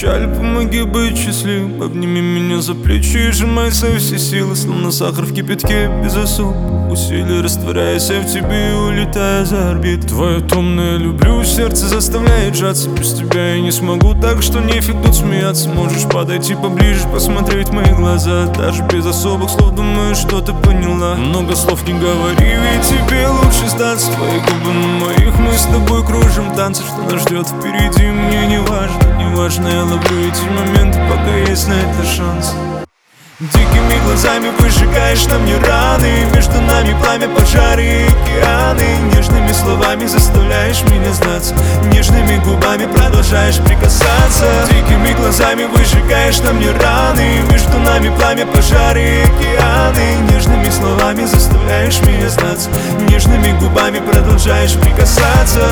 печаль, помоги быть счастливым. Обними меня за плечи и сжимай свои все силы, словно сахар в кипятке без особых усилий, растворяясь в тебе и улетая за орбит. Твое томное люблю, сердце заставляет сжаться. Без тебя я не смогу, так что нефиг тут смеяться. Можешь подойти поближе, посмотреть в мои глаза. Даже без особых слов, думаю, что ты поняла. Много слов не говори, ведь тебе лучше сдаться. Твои губы на моих, мы с тобой кружим танцы. Что нас ждет впереди, мне не важно, не важно. Я ловлю эти моменты, пока есть на это шанс. Дикими глазами выжигаешь на мне раны. Между нами пламя, пожары и океаны. Нежными словами заставляешь меня сдаться. Нежными губами продолжаешь прикасаться. Дикими глазами выжигаешь на мне раны. Между нами пламя, пожары и океаны. Нежными словами заставляешь меня сдаться. Нежными губами продолжаешь прикасаться.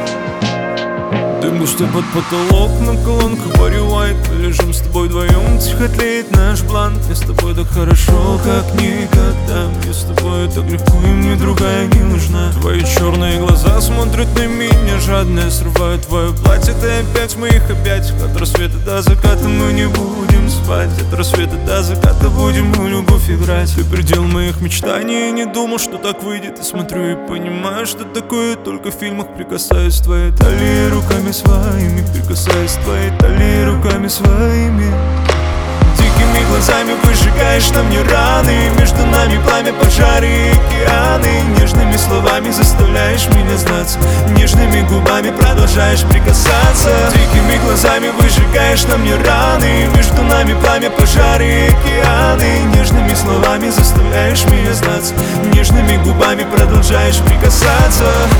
Дым густой под потолок, на колонках Барри Уайт. Мы лежим с тобой вдвоем, тихо тлеет наш план. Мне с тобой так хорошо, как никогда. Мне с тобой так легко, и мне другая не нужна. Твои черные глаза смотрят на меня жадно. Я срываю твое платье, ты опять в моих объятиях. От рассвета до заката мы не будем спать. От рассвета до заката будем мы любовь играть. Ты предел моих мечтаний, я не думал, что так выйдет. И смотрю и понимаю, что такое только в фильмах. Прикасаюсь к твоей талии руками своими, прикасаясь к твоей талии руками своими. Дикими глазами выжигаешь на мне раны. Между нами пламя, пожары и океаны. Нежными словами заставляешь меня сдаться. Нежными губами продолжаешь прикасаться. Дикими глазами выжигаешь на мне раны. Между нами пламя, пожары и океаны. Нежными словами заставляешь меня сдаться. Нежными губами продолжаешь прикасаться.